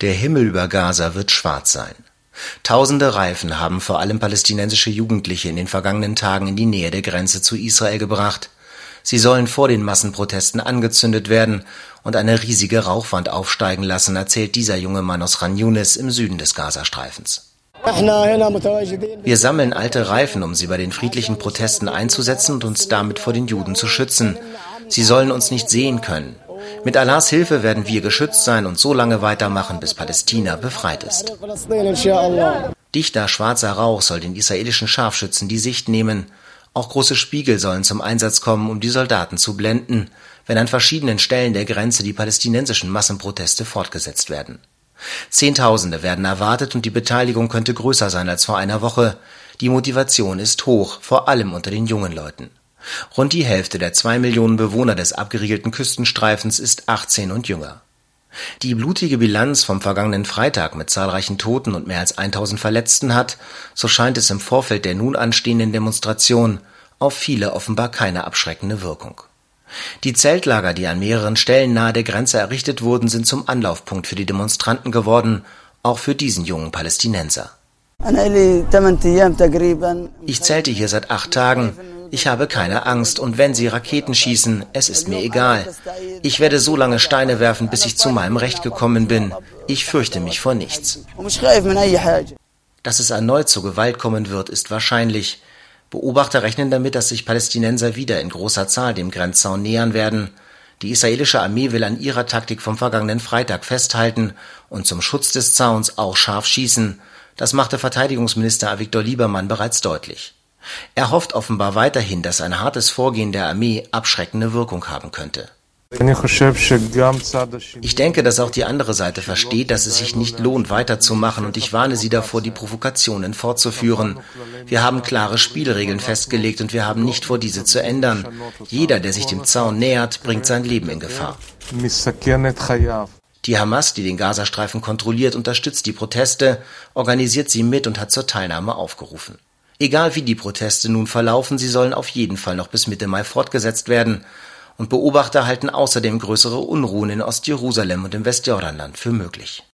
Der Himmel über Gaza wird schwarz sein. Tausende Reifen haben vor allem palästinensische Jugendliche in den vergangenen Tagen in die Nähe der Grenze zu Israel gebracht. Sie sollen vor den Massenprotesten angezündet werden und eine riesige Rauchwand aufsteigen lassen, erzählt dieser junge Mann aus Khan Yunis im Süden des Gazastreifens. Wir sammeln alte Reifen, um sie bei den friedlichen Protesten einzusetzen und uns damit vor den Juden zu schützen. Sie sollen uns nicht sehen können. Mit Allahs Hilfe werden wir geschützt sein und so lange weitermachen, bis Palästina befreit ist. Dichter schwarzer Rauch soll den israelischen Scharfschützen die Sicht nehmen. Auch große Spiegel sollen zum Einsatz kommen, um die Soldaten zu blenden, wenn an verschiedenen Stellen der Grenze die palästinensischen Massenproteste fortgesetzt werden. Zehntausende werden erwartet und die Beteiligung könnte größer sein als vor einer Woche. Die Motivation ist hoch, vor allem unter den jungen Leuten. Rund die Hälfte der 2 Millionen Bewohner des abgeriegelten Küstenstreifens ist 18 und jünger. Die blutige Bilanz vom vergangenen Freitag mit zahlreichen Toten und mehr als 1000 Verletzten hat, so scheint es im Vorfeld der nun anstehenden Demonstration, auf viele offenbar keine abschreckende Wirkung. Die Zeltlager, die an mehreren Stellen nahe der Grenze errichtet wurden, sind zum Anlaufpunkt für die Demonstranten geworden, auch für diesen jungen Palästinenser. Ich zelte hier seit 8 Tagen. Ich habe keine Angst und wenn sie Raketen schießen, es ist mir egal. Ich werde so lange Steine werfen, bis ich zu meinem Recht gekommen bin. Ich fürchte mich vor nichts. Dass es erneut zur Gewalt kommen wird, ist wahrscheinlich. Beobachter rechnen damit, dass sich Palästinenser wieder in großer Zahl dem Grenzzaun nähern werden. Die israelische Armee will an ihrer Taktik vom vergangenen Freitag festhalten und zum Schutz des Zauns auch scharf schießen. Das machte Verteidigungsminister Avigdor Liebermann bereits deutlich. Er hofft offenbar weiterhin, dass ein hartes Vorgehen der Armee abschreckende Wirkung haben könnte. Ich denke, dass auch die andere Seite versteht, dass es sich nicht lohnt, weiterzumachen, und ich warne sie davor, die Provokationen fortzuführen. Wir haben klare Spielregeln festgelegt und wir haben nicht vor, diese zu ändern. Jeder, der sich dem Zaun nähert, bringt sein Leben in Gefahr. Die Hamas, die den Gazastreifen kontrolliert, unterstützt die Proteste, organisiert sie mit und hat zur Teilnahme aufgerufen. Egal wie die Proteste nun verlaufen, sie sollen auf jeden Fall noch bis Mitte Mai fortgesetzt werden. Und Beobachter halten außerdem größere Unruhen in Ostjerusalem und im Westjordanland für möglich.